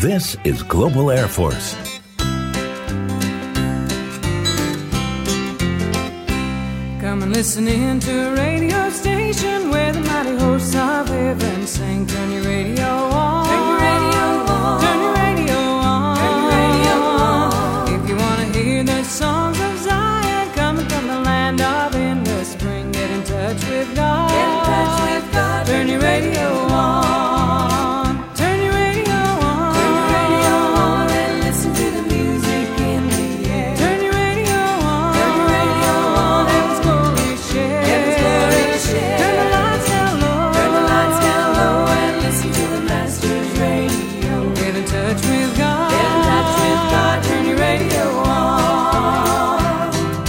This is Global Air Force. Come and listen in to a radio station where the mighty hosts of heaven sing. Turn your radio on. Turn your radio on. Turn your radio on. Turn your radio on. If you want to hear the songs of Zion coming from the land of endless spring, get in touch with God. Get in touch with God. Turn your radio on. Turn your radio on. Turn your radio on and listen to the music in the air. Turn your radio on. Turn your radio on. Heaven's glory share. Heaven's glory share. Turn the lights down low. Turn the lights down low and listen to the Master's radio. Get in touch with God. Get in touch with God. Turn your radio on.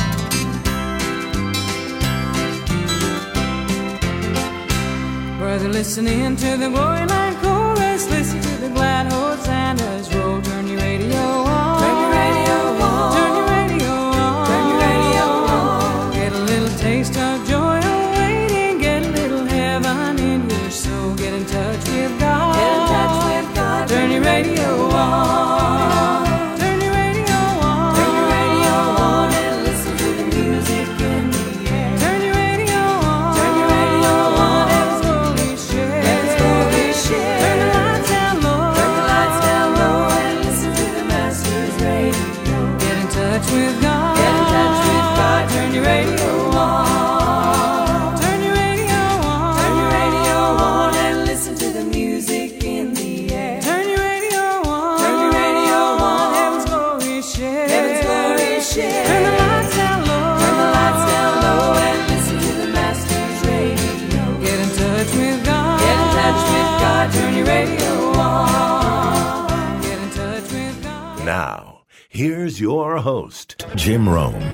Brother, listen in to the glory line chorus. Listen to the glad hosannas roll. Turn your radio on. Turn your radio on. Turn your radio on. Turn your radio on. Get a little taste of joy awaiting. Get a little heaven in your soul. Get in touch with God. Get in touch with God. Turn your radio on. Turn your radio on. Turn your radio on and listen to the music in the air. Turn your radio on. Turn your radio on. Heaven's glory share. Heaven's glory share. Turn the lights down low. Turn the lights down low and listen to the Master's radio. Get in touch with God. Get in touch with God. Turn your radio on. Turn your radio on. Turn your radio on and listen to the music in the air. Turn your radio on. Turn your radio on. Heaven's glory share. Heaven's glory share. Turn the lights down low. Turn the lights down low and listen to the Master's radio. Get in touch with God. Get in touch with God. Turn your radio on. Get in touch with God. Now, here's your host, Jim Rome.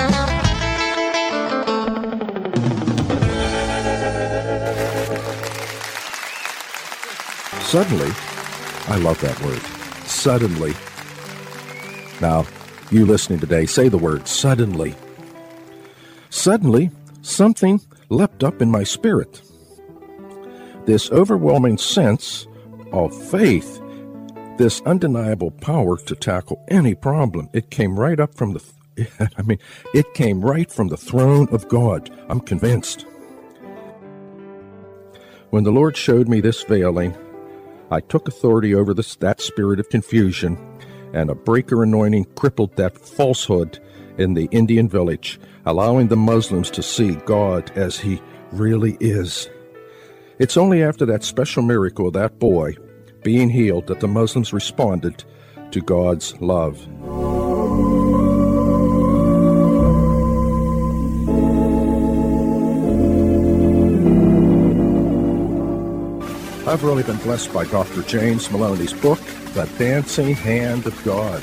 Suddenly, I love that word. Suddenly. Now, you listening today, say the word suddenly. Suddenly, something leapt up in my spirit. This overwhelming sense of faith, this undeniable power to tackle any problem, it came right up from it came right from the throne of God. I'm convinced. When the Lord showed me this veiling, I took authority over that spirit of confusion, and a breaker anointing crippled that falsehood in the Indian village, allowing the Muslims to see God as He really is. It's only after that special miracle of that boy being healed that the Muslims responded to God's love. I've really been blessed by Dr. James Maloney's book, The Dancing Hand of God.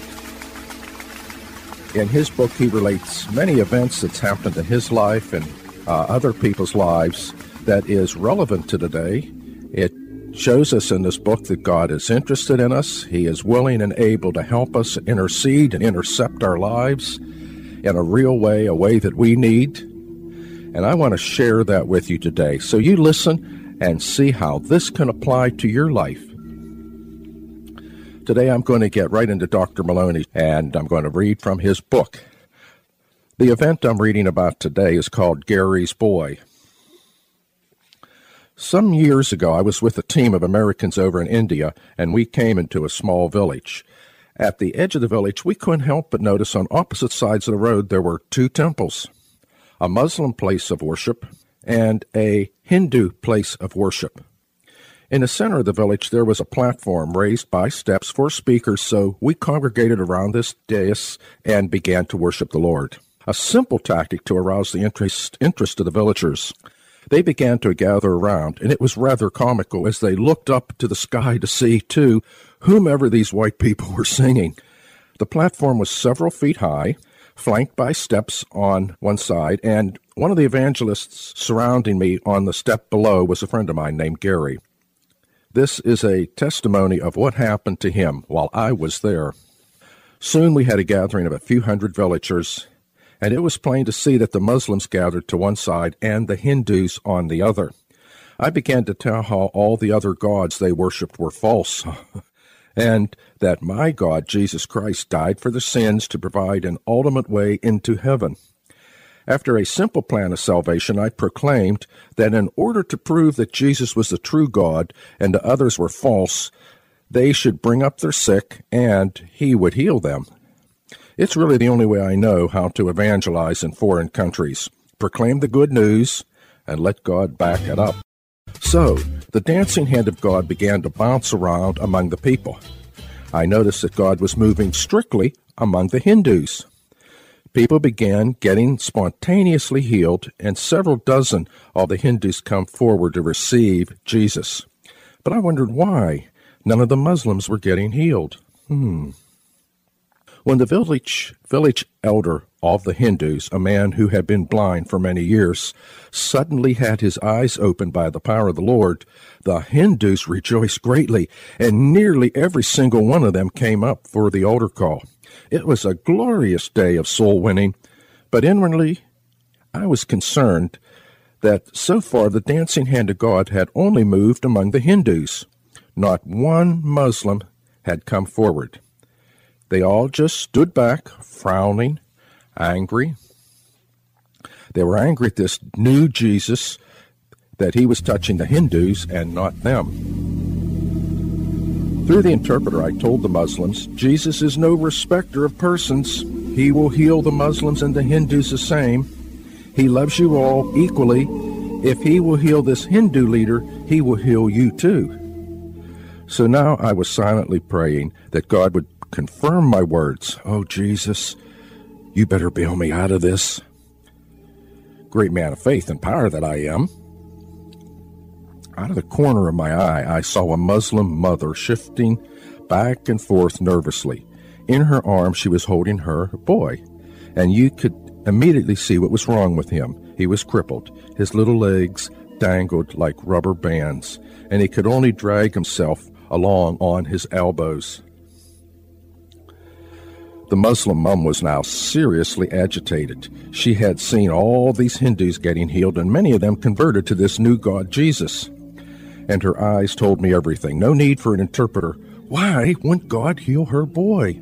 In his book, he relates many events that's happened in his life and other people's lives that is relevant to today. It shows us in this book that God is interested in us. He is willing and able to help us intercede and intercept our lives in a real way, a way that we need. And I want to share that with you today. So you listen and see how this can apply to your life. Today I'm going to get right into Dr. Maloney, and I'm going to read from his book. The event I'm reading about today is called Gary's Boy. Some years ago, I was with a team of Americans over in India, and we came into a small village. At the edge of the village, we couldn't help but notice on opposite sides of the road there were two temples, a Muslim place of worship and a Hindu place of worship. In the center of the village, there was a platform raised by steps for speakers, so we congregated around this dais and began to worship the Lord. A simple tactic to arouse the interest of the villagers. They began to gather around, and it was rather comical as they looked up to the sky to see, too, whomever these white people were singing. The platform was several feet high, flanked by steps on one side, and one of the evangelists surrounding me on the step below was a friend of mine named Gary. This is a testimony of what happened to him while I was there. Soon we had a gathering of a few hundred villagers, and it was plain to see that the Muslims gathered to one side and the Hindus on the other. I began to tell how all the other gods they worshipped were false. and that my God, Jesus Christ, died for the sins to provide an ultimate way into heaven. After a simple plan of salvation, I proclaimed that in order to prove that Jesus was the true God and the others were false, they should bring up their sick and he would heal them. It's really the only way I know how to evangelize in foreign countries. Proclaim the good news and let God back it up. So, the dancing hand of God began to bounce around among the people. I noticed that God was moving strictly among the Hindus. People began getting spontaneously healed, and several dozen of the Hindus come forward to receive Jesus. But I wondered why none of the Muslims were getting healed. When the village elder of the Hindus, a man who had been blind for many years, suddenly had his eyes opened by the power of the Lord, the Hindus rejoiced greatly, and nearly every single one of them came up for the altar call. It was a glorious day of soul winning, but inwardly I was concerned that so far the dancing hand of God had only moved among the Hindus. Not one Muslim had come forward. They all just stood back, frowning, angry. They were angry at this new Jesus, that he was touching the Hindus and not them. Through the interpreter, I told the Muslims, Jesus is no respecter of persons. He will heal the Muslims and the Hindus the same. He loves you all equally. If he will heal this Hindu leader, he will heal you too. So now I was silently praying that God would confirm my words. Oh, Jesus, you better bail me out of this. Great man of faith and power that I am. Out of the corner of my eye, I saw a Muslim mother shifting back and forth nervously. In her arms, she was holding her boy, and you could immediately see what was wrong with him. He was crippled. His little legs dangled like rubber bands, and he could only drag himself along on his elbows. The Muslim mom was now seriously agitated. She had seen all these Hindus getting healed, and many of them converted to this new God, Jesus. And her eyes told me everything. No need for an interpreter. Why wouldn't God heal her boy?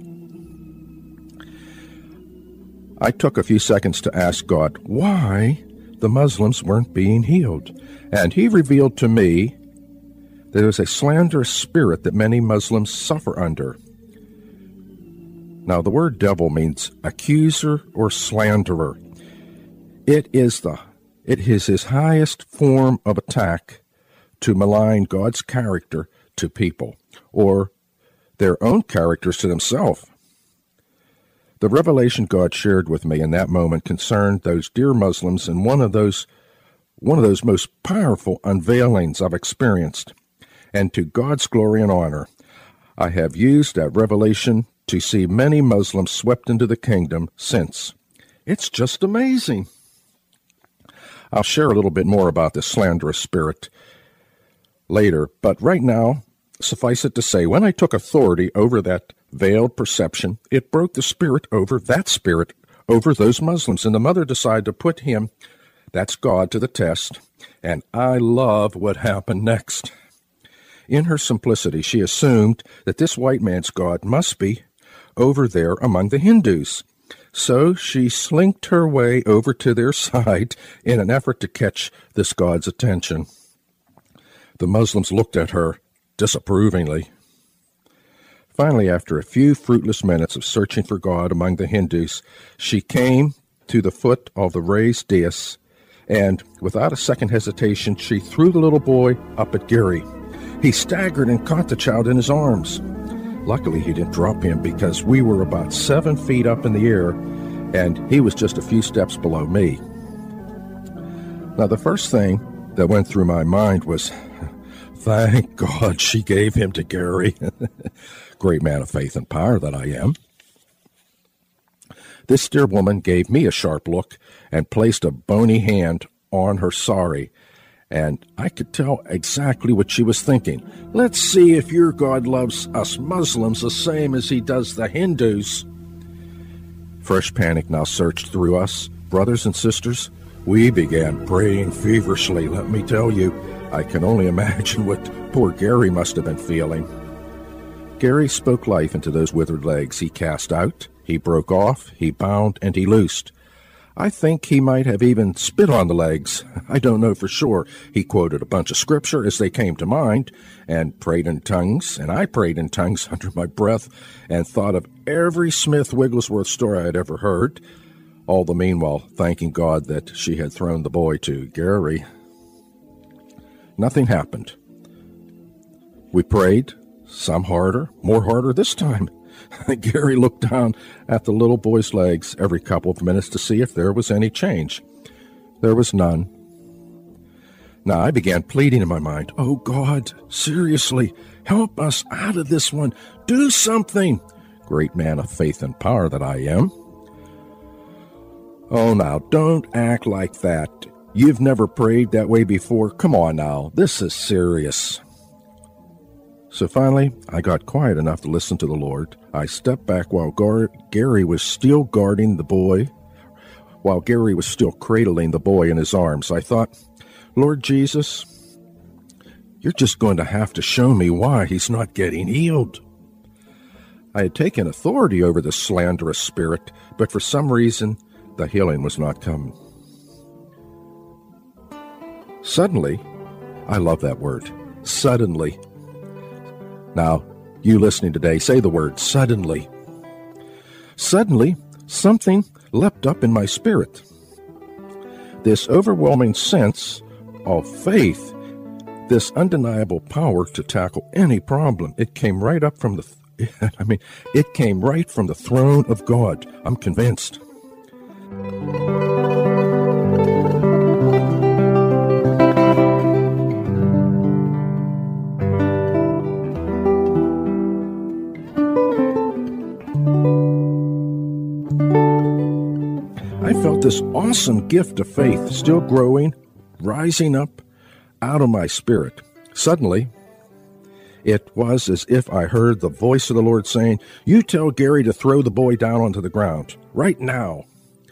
I took a few seconds to ask God why the Muslims weren't being healed. And he revealed to me that there was a slanderous spirit that many Muslims suffer under. Now, the word devil means accuser or slanderer. It is his highest form of attack to malign God's character to people, or their own characters to themselves. The revelation God shared with me in that moment concerned those dear Muslims, and one of those most powerful unveilings I've experienced. And to God's glory and honor, I have used that revelation to see many Muslims swept into the kingdom since. It's just amazing. I'll share a little bit more about this slanderous spirit later, but right now, suffice it to say, when I took authority over that veiled perception, it broke the spirit over those Muslims, and the mother decided to put him, that's God, to the test, and I love what happened next. In her simplicity, she assumed that this white man's God must be over there among the Hindus. So she slinked her way over to their side in an effort to catch this God's attention. The Muslims looked at her disapprovingly. Finally, after a few fruitless minutes of searching for God among the Hindus, she came to the foot of the raised dais, and without a second hesitation, she threw the little boy up at Gary. He staggered and caught the child in his arms. Luckily, he didn't drop him because we were about 7 feet up in the air, and he was just a few steps below me. Now, the first thing that went through my mind was, thank God she gave him to Gary. Great man of faith and power that I am. This dear woman gave me a sharp look and placed a bony hand on her sari, and I could tell exactly what she was thinking. Let's see if your God loves us Muslims the same as he does the Hindus. Fresh panic now surged through us. Brothers and sisters, we began praying feverishly. Let me tell you, I can only imagine what poor Gary must have been feeling. Gary spoke life into those withered legs. He cast out, he broke off, he bound, and he loosed. I think he might have even spit on the legs. I don't know for sure. He quoted a bunch of scripture as they came to mind and prayed in tongues, and I prayed in tongues under my breath and thought of every Smith Wigglesworth story I'd ever heard, all the meanwhile thanking God that she had thrown the boy to Gary. Nothing happened. We prayed, some harder, more harder this time. Gary looked down at the little boy's legs every couple of minutes to see if there was any change. There was none. Now I began pleading in my mind, "Oh God, seriously, help us out of this one. Do something." Great man of faith and power that I am. "Oh, now, don't act like that. You've never prayed that way before. Come on now, this is serious." So finally, I got quiet enough to listen to the Lord. I stepped back while Gary was still guarding the boy, while Gary was still cradling the boy in his arms. I thought, "Lord Jesus, you're just going to have to show me why he's not getting healed." I had taken authority over the slanderous spirit, but for some reason, the healing was not coming. Suddenly, I love that word, suddenly. Now, you listening today, say the word, suddenly. Suddenly, something leapt up in my spirit. This overwhelming sense of faith, this undeniable power to tackle any problem, it came right up from it came right from the throne of God. I'm convinced. I felt this awesome gift of faith still growing, rising up out of my spirit. Suddenly, it was as if I heard the voice of the Lord saying, "You tell Gary to throw the boy down onto the ground, right now."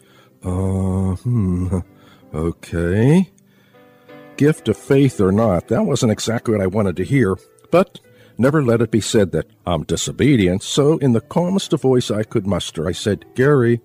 Okay. Gift of faith or not, that wasn't exactly what I wanted to hear, but never let it be said that I'm disobedient, so in the calmest of voice I could muster, I said, "Gary."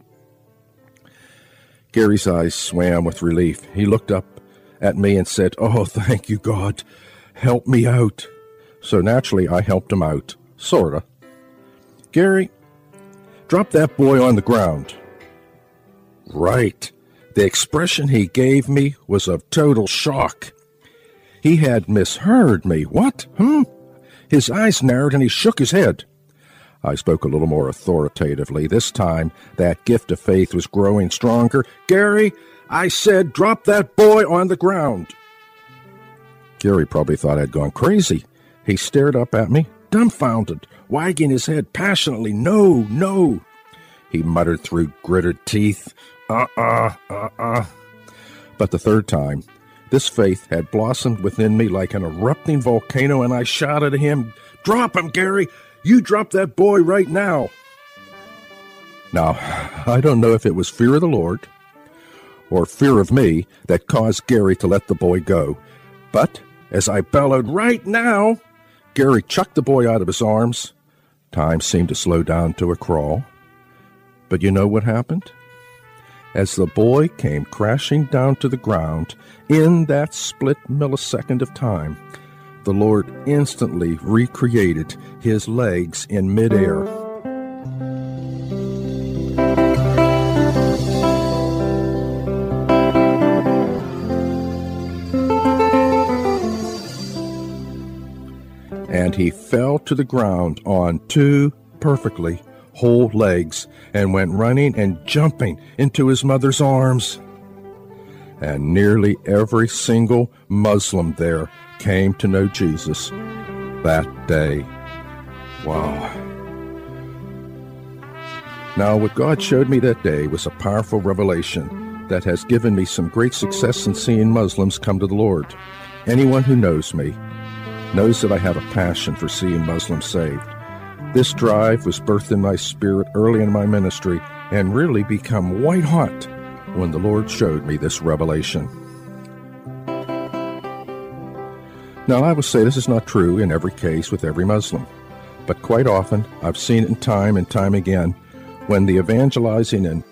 Gary's eyes swam with relief. He looked up at me and said, "Oh, thank you, God. Help me out." So naturally, I helped him out. Sorta. "Gary, drop that boy on the ground." Right. The expression he gave me was of total shock. He had misheard me. What? His eyes narrowed and he shook his head. I spoke a little more authoritatively. This time, that gift of faith was growing stronger. "Gary, I said drop that boy on the ground." Gary probably thought I'd gone crazy. He stared up at me, dumbfounded, wagging his head passionately. "No, no." He muttered through gritted teeth, But the third time, this faith had blossomed within me like an erupting volcano, and I shouted at him, "Drop him, Gary! You drop that boy right now!" Now, I don't know if it was fear of the Lord or fear of me that caused Gary to let the boy go, but as I bellowed, "Right now!" Gary chucked the boy out of his arms. Time seemed to slow down to a crawl. But you know what happened? As the boy came crashing down to the ground, in that split millisecond of time, the Lord instantly recreated his legs in midair. And he fell to the ground on two perfectly whole legs and went running and jumping into his mother's arms. And nearly every single Muslim there came to know Jesus that day. Wow. Now, what God showed me that day was a powerful revelation that has given me some great success in seeing Muslims come to the Lord. Anyone who knows me knows that I have a passion for seeing Muslims saved. This drive was birthed in my spirit early in my ministry and really become white hot when the Lord showed me this revelation. Now, I will say this is not true in every case with every Muslim. but quite often I've seen it time and time again when the evangelizing in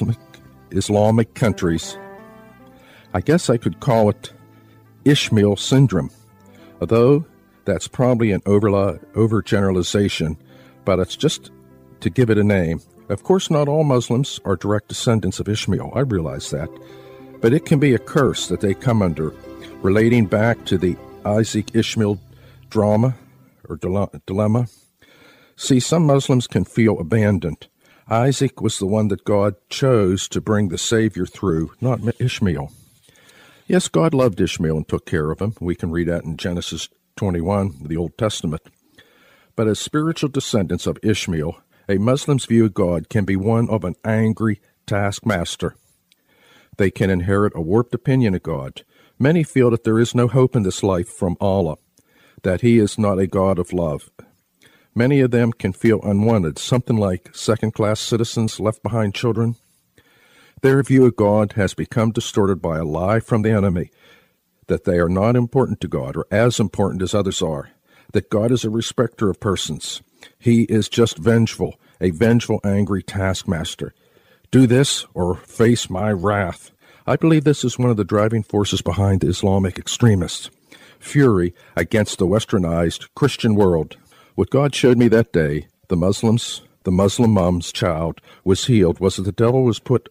Islamic countries, I guess I could call it Ishmael syndrome, although that's probably an overgeneralization, but it's just to give it a name. Of course, not all Muslims are direct descendants of Ishmael, I realize that, but it can be a curse that they come under, relating back to the Isaac-Ishmael drama or dilemma. See, some Muslims can feel abandoned. Isaac was the one that God chose to bring the Savior through, not Ishmael. Yes, God loved Ishmael and took care of him. We can read that in Genesis 21, the Old Testament. But as spiritual descendants of Ishmael, a Muslim's view of God can be one of an angry taskmaster. They can inherit a warped opinion of God. Many feel that there is no hope in this life from Allah, that He is not a God of love. Many of them can feel unwanted, something like second-class citizens, left-behind children. Their view of God has become distorted by a lie from the enemy, that they are not important to God or as important as others are, that God is a respecter of persons. He is just vengeful, a vengeful, angry taskmaster. Do this or face my wrath. I believe this is one of the driving forces behind the Islamic extremists. Fury against the westernized Christian world. What God showed me that day, the Muslim mom's child was healed, was that the devil has put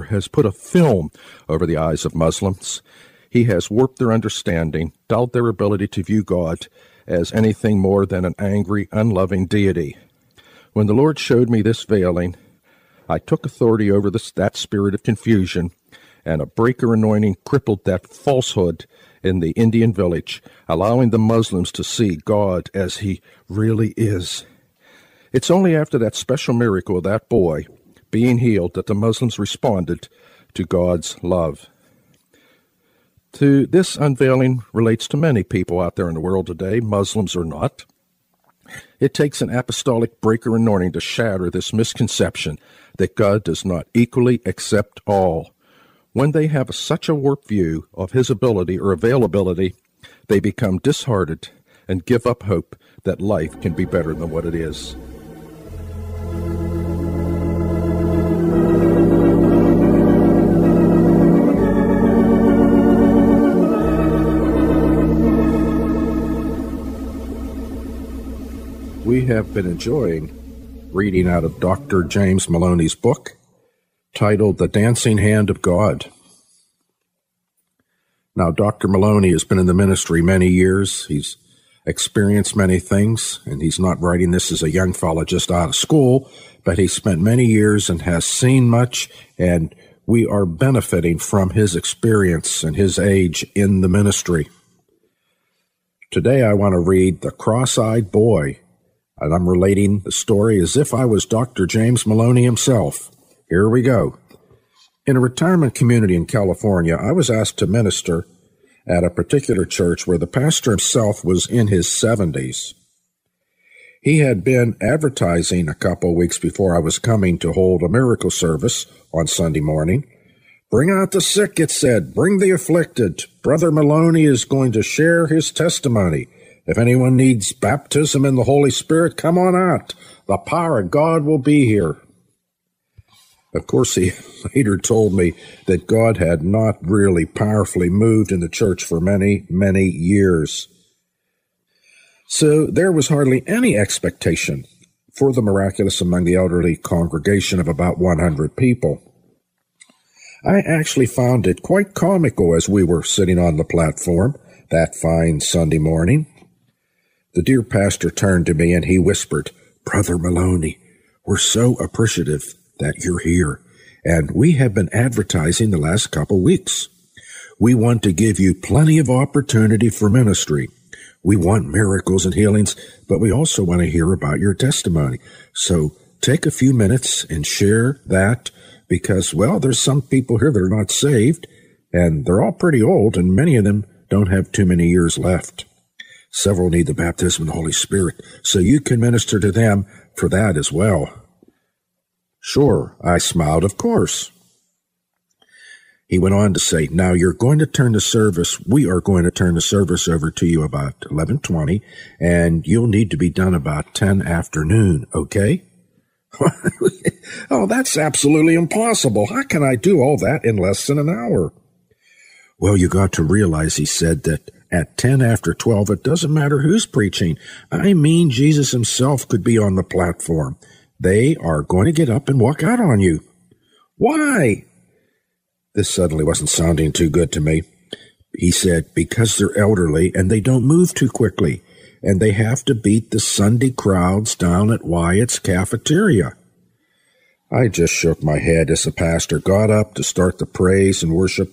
a film over the eyes of Muslims. He has warped their understanding, dulled their ability to view God as anything more than an angry, unloving deity. When the Lord showed me this veiling, I took authority over that spirit of confusion, and a breaker anointing crippled that falsehood in the Indian village, allowing the Muslims to see God as He really is. It's only after that special miracle of that boy being healed that the Muslims responded to God's love. This unveiling relates to many people out there in the world today, Muslims or not. It takes an apostolic breaker anointing to shatter this misconception that God does not equally accept all. When they have such a warped view of His ability or availability, they become disheartened and give up hope that life can be better than what it is. We have been enjoying reading out of Dr. James Maloney's book titled The Dancing Hand of God. Now, Dr. Maloney has been in the ministry many years. He's experienced many things, and he's not writing this as a young fella just out of school, but he spent many years and has seen much, and we are benefiting from his experience and his age in the ministry. Today I want to read The Cross-Eyed Boy, and I'm relating the story as if I was Dr. James Maloney himself. Here we go. In a retirement community in California, I was asked to minister at a particular church where the pastor himself was in his 70s. He had been advertising a couple weeks before I was coming to hold a miracle service on Sunday morning. Bring out the sick, it said. Bring the afflicted. Brother Maloney is going to share his testimony. If anyone needs baptism in the Holy Spirit, come on out. The power of God will be here. Of course, he later told me that God had not really powerfully moved in the church for many, many years. So there was hardly any expectation for the miraculous among the elderly congregation of about 100 people. I actually found it quite comical as we were sitting on the platform that fine Sunday morning. The dear pastor turned to me and he whispered, "Brother Maloney, we're so appreciative that you're here, and we have been advertising the last couple weeks. We want to give you plenty of opportunity for ministry. We want miracles and healings, but we also want to hear about your testimony. So take a few minutes and share that because, well, there's some people here that are not saved, and they're all pretty old, and many of them don't have too many years left. Several need the baptism of the Holy Spirit, so you can minister to them for that as well." Sure, I smiled, of course. He went on to say, now we are going to turn the service over to you about 11:20, and you'll need to be done about 10 afternoon, okay? Oh, that's absolutely impossible. How can I do all that in less than an hour? Well, you got to realize, he said, that at 10 after 12, it doesn't matter who's preaching. I mean, Jesus himself could be on the platform. They are going to get up and walk out on you. Why? This suddenly wasn't sounding too good to me. He said, because they're elderly and they don't move too quickly, and they have to beat the Sunday crowds down at Wyatt's cafeteria. I just shook my head as the pastor got up to start the praise and worship.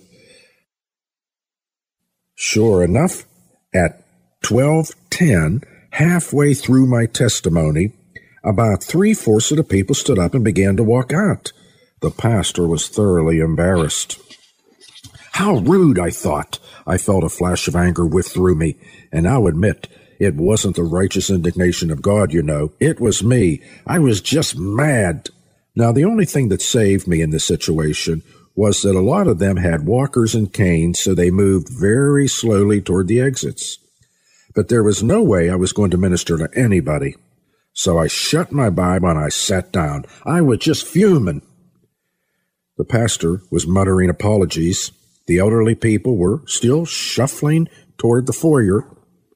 Sure enough, at 12:10, halfway through my testimony, about 3/4 of the people stood up and began to walk out. The pastor was thoroughly embarrassed. How rude, I thought. I felt a flash of anger whiff through me, and I'll admit, it wasn't the righteous indignation of God, you know. It was me. I was just mad. Now, the only thing that saved me in this situation was that a lot of them had walkers and canes, so they moved very slowly toward the exits. But there was no way I was going to minister to anybody. So I shut my Bible and I sat down. I was just fuming. The pastor was muttering apologies. The elderly people were still shuffling toward the foyer.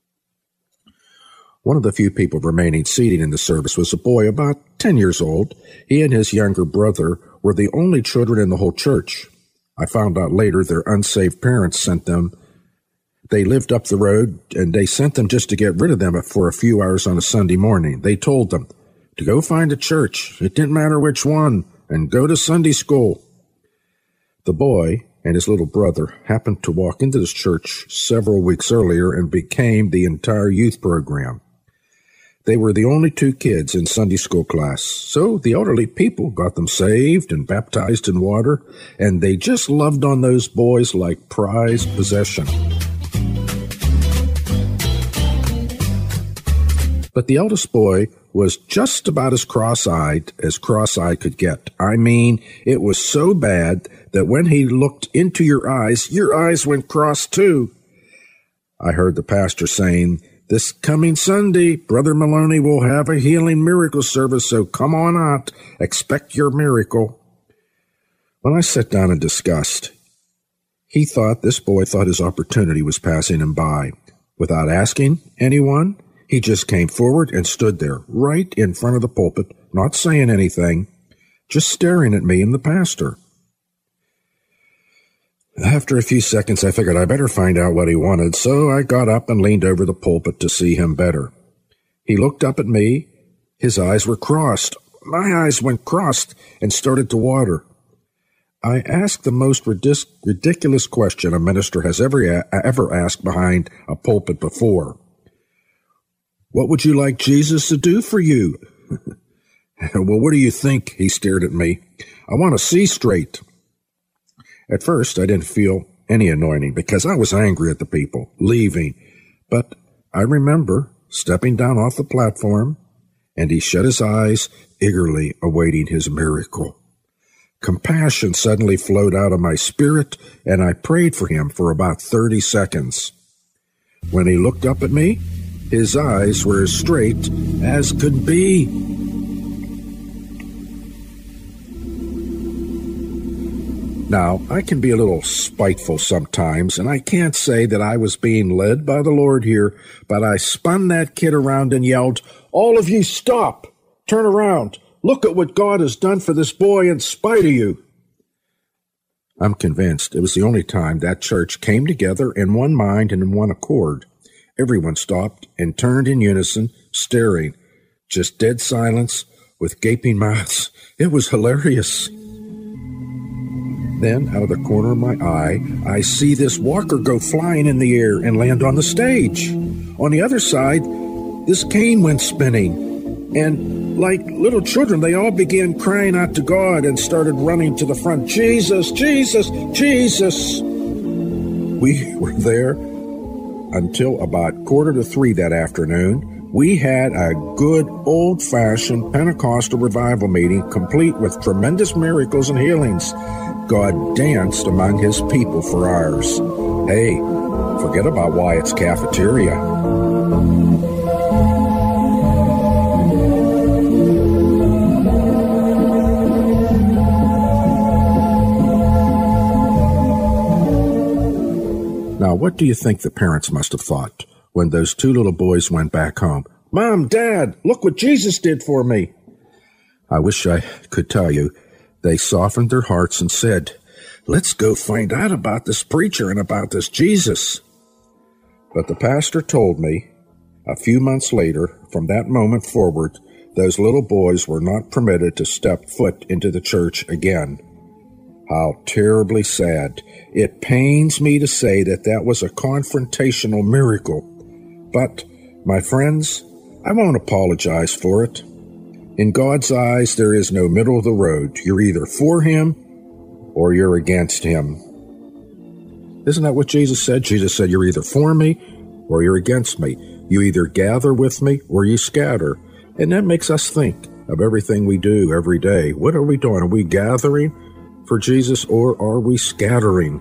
One of the few people remaining seated in the service was a boy about 10 years old. He and his younger brother were the only children in the whole church. I found out later their unsaved parents sent them. They lived up the road, and they sent them just to get rid of them for a few hours on a Sunday morning. They told them to go find a church. It didn't matter which one, and go to Sunday school. The boy and his little brother happened to walk into this church several weeks earlier and became the entire youth program. They were the only two kids in Sunday school class, so the elderly people got them saved and baptized in water, and they just loved on those boys like prized possession. But the eldest boy was just about as cross-eyed could get. I mean, it was so bad that when he looked into your eyes went cross too. I heard the pastor saying, this coming Sunday, Brother Maloney will have a healing miracle service, so come on out. Expect your miracle. When I sat down in disgust, this boy thought his opportunity was passing him by. Without asking anyone, he just came forward and stood there, right in front of the pulpit, not saying anything, just staring at me and the pastor. After a few seconds, I figured I better find out what he wanted, so I got up and leaned over the pulpit to see him better. He looked up at me. His eyes were crossed. My eyes went crossed and started to water. I asked the most ridiculous question a minister has ever asked behind a pulpit before. What would you like Jesus to do for you? Well, what do you think? He stared at me. I want to see straight. At first, I didn't feel any anointing because I was angry at the people leaving. But I remember stepping down off the platform, and he shut his eyes, eagerly awaiting his miracle. Compassion suddenly flowed out of my spirit, and I prayed for him for about 30 seconds. When he looked up at me, his eyes were as straight as could be. Now, I can be a little spiteful sometimes, and I can't say that I was being led by the Lord here, but I spun that kid around and yelled, "All of you stop! Turn around! Look at what God has done for this boy in spite of you!" I'm convinced it was the only time that church came together in one mind and in one accord. Everyone stopped and turned in unison, staring. Just dead silence with gaping mouths. It was hilarious. Then, out of the corner of my eye, I see this walker go flying in the air and land on the stage. On the other side, this cane went spinning. And like little children, they all began crying out to God and started running to the front. Jesus, Jesus, Jesus. We were there until about 2:45 that afternoon, We had a good old-fashioned Pentecostal revival meeting, complete with tremendous miracles and healings. God danced among his people for hours. Hey, forget about Wyatt's cafeteria. Now, what do you think the parents must have thought when those two little boys went back home? Mom, Dad, look what Jesus did for me. I wish I could tell you. They softened their hearts and said, let's go find out about this preacher and about this Jesus. But the pastor told me, a few months later, from that moment forward, those little boys were not permitted to step foot into the church again. How terribly sad. It pains me to say that that was a confrontational miracle. But, my friends, I won't apologize for it. In God's eyes, there is no middle of the road. You're either for him or you're against him. Isn't that what Jesus said? Jesus said, you're either for me or you're against me. You either gather with me or you scatter. And that makes us think of everything we do every day. What are we doing? Are we gathering for Jesus, or are we scattering?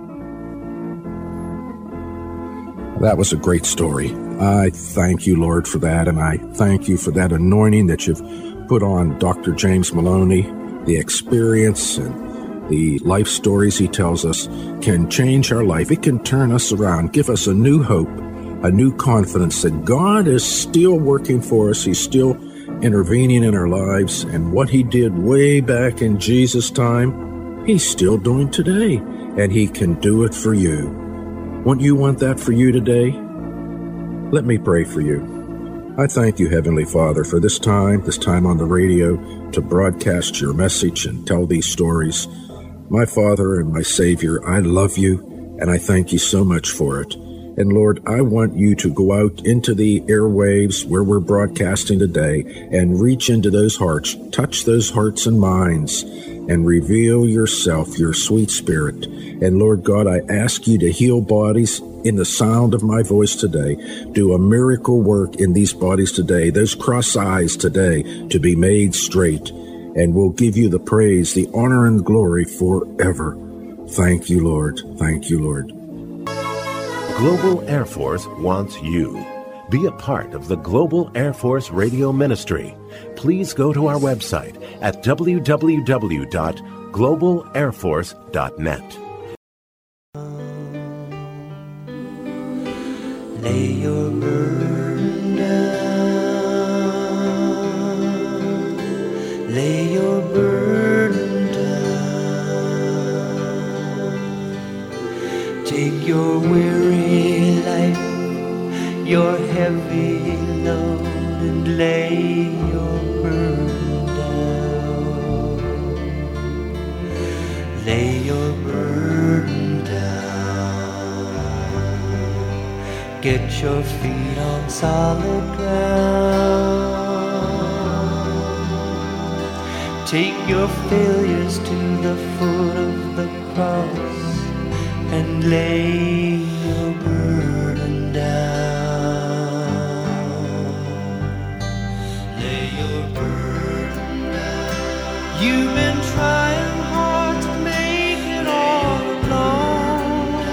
That was a great story. I thank you, Lord, for that, and I thank you for that anointing that you've put on Dr. James Maloney. The experience and the life stories he tells us can change our life. It can turn us around, give us a new hope, a new confidence that God is still working for us. He's still intervening in our lives, and what he did way back in Jesus' time, he's still doing today, and he can do it for you. Won't you want that for you today? Let me pray for you. I thank you, Heavenly Father, for this time on the radio to broadcast your message and tell these stories. My Father and my Savior, I love you, and I thank you so much for it. And Lord, I want you to go out into the airwaves where we're broadcasting today and reach into those hearts, touch those hearts and minds, and reveal yourself, your sweet Spirit. And Lord God, I ask you to heal bodies in the sound of my voice today. Do a miracle work in these bodies today, those cross eyes today to be made straight. And we'll give you the praise, the honor, and glory forever. Thank you, Lord. Thank you, Lord. Global Air Force wants you. Be a part of the Global Air Force Radio Ministry. Please go to our website at www.globalairforce.net. Lay your burden down. Lay your burden down. Take your weary life, your heavy load, and lay your burden down. Lay your burden down. Get your feet on solid ground. Take your failures to the foot of the cross and lay your burden down. Lay your burden down. You've been trying hard to make it all alone,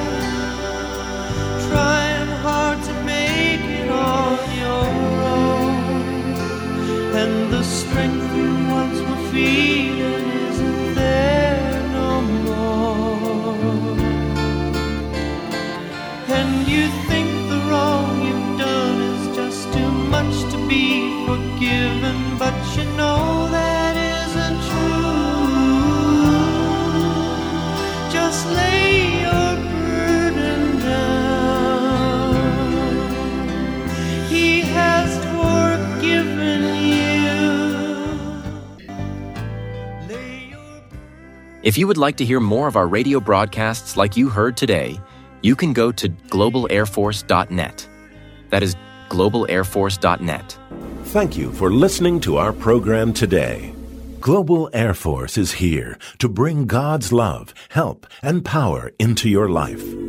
trying hard to make it on your own, and the strength you once were feeling isn't there no more. And you think the wrong you've done is just too much to be forgiven, but you know that isn't true. Just lay your burden down. He has forgiven you. Lay your burden. If you would like to hear more of our radio broadcasts like you heard today, you can go to globalairforce.net. That is globalairforce.net. Thank you for listening to our program today. Global Air Force is here to bring God's love, help, and power into your life.